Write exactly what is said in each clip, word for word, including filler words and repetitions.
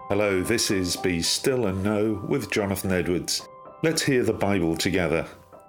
Hello, this is Be Still and Know with Jonathan Edwards. Let's hear the Bible together.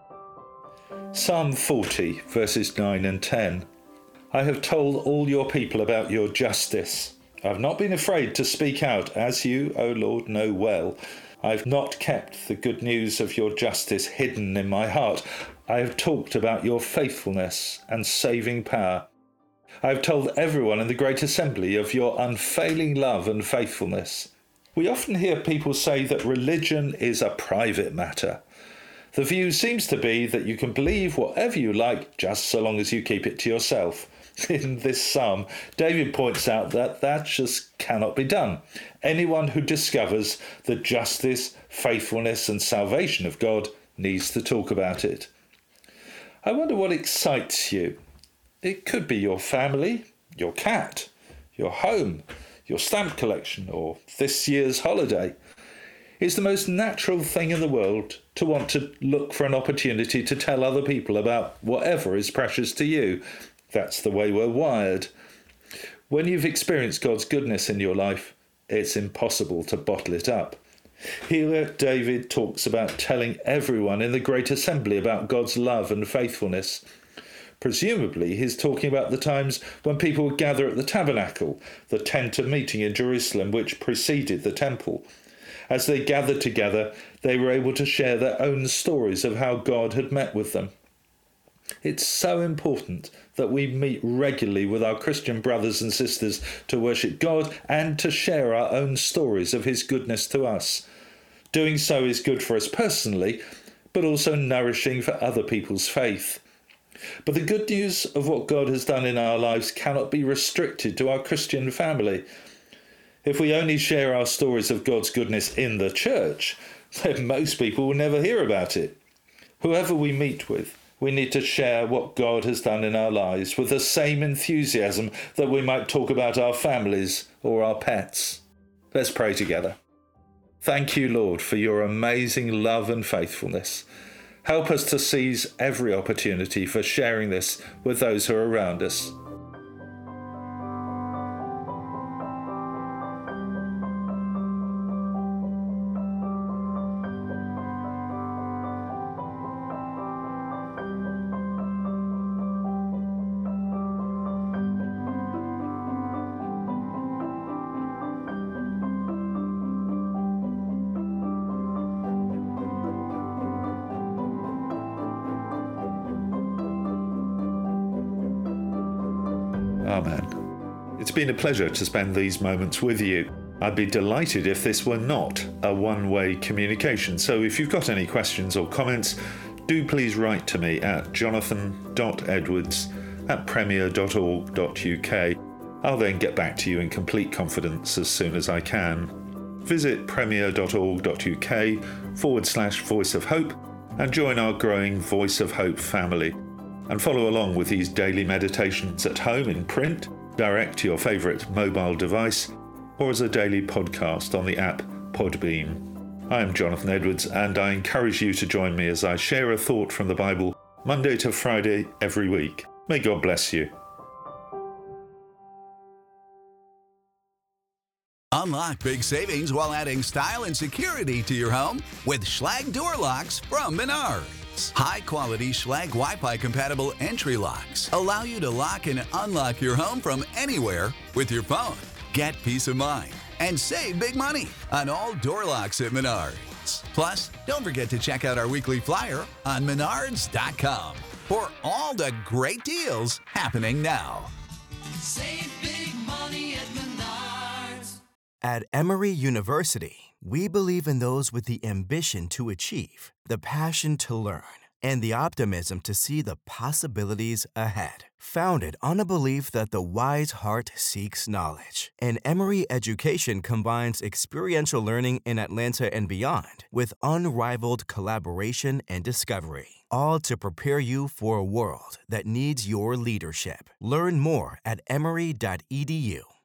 Psalm forty, verses nine and ten. I have told all your people about your justice. I have not been afraid to speak out, as you, O Lord, know well. I have not kept the good news of your justice hidden in my heart. I have talked about your faithfulness and saving power. I have told everyone in the great assembly of your unfailing love and faithfulness. We often hear people say that religion is a private matter. The view seems to be that you can believe whatever you like just so long as you keep it to yourself. In this psalm, David points out that that just cannot be done. Anyone who discovers the justice, faithfulness and salvation of God needs to talk about it. I wonder what excites you. It could be your family, your cat, your home, your stamp collection, or this year's holiday. It's the most natural thing in the world to want to look for an opportunity to tell other people about whatever is precious to you. That's the way we're wired. When you've experienced God's goodness in your life, it's impossible to bottle it up. Here, David talks about telling everyone in the great assembly about God's love and faithfulness. Presumably, he's talking about the times when people would gather at the tabernacle, the tent of meeting in Jerusalem, which preceded the temple. As they gathered together, they were able to share their own stories of how God had met with them. It's so important that we meet regularly with our Christian brothers and sisters to worship God and to share our own stories of his goodness to us. Doing so is good for us personally, but also nourishing for other people's faith. But the good news of what God has done in our lives cannot be restricted to our Christian family. If we only share our stories of God's goodness in the church, then most people will never hear about it. Whoever we meet with, we need to share what God has done in our lives with the same enthusiasm that we might talk about our families or our pets. Let's pray together. Thank you, Lord, for your amazing love and faithfulness. Help us to seize every opportunity for sharing this with those who are around us. Amen. It's been a pleasure to spend these moments with you. I'd be delighted if this were not a one-way communication. So if you've got any questions or comments, do please write to me at jonathan dot edwards at premier dot org dot uk. I'll then get back to you in complete confidence as soon as I can. Visit premier dot org dot uk forward slash voice of hope and join our growing Voice of Hope family. And follow along with these daily meditations at home in print, direct to your favourite mobile device, or as a daily podcast on the app Podbean. I am Jonathan Edwards, and I encourage you to join me as I share a thought from the Bible Monday to Friday every week. May God bless you. Unlock big savings while adding style and security to your home with Schlage door locks from Menards. High-quality Schlage Wi-Fi compatible entry locks allow you to lock and unlock your home from anywhere with your phone. Get peace of mind and save big money on all door locks at Menards. Plus, don't forget to check out our weekly flyer on menards dot com for all the great deals happening now. Save big money at Menards. At Emory University, we believe in those with the ambition to achieve, the passion to learn, and the optimism to see the possibilities ahead. Founded on a belief that the wise heart seeks knowledge, and Emory education combines experiential learning in Atlanta and beyond with unrivaled collaboration and discovery, all to prepare you for a world that needs your leadership. Learn more at emory dot e d u.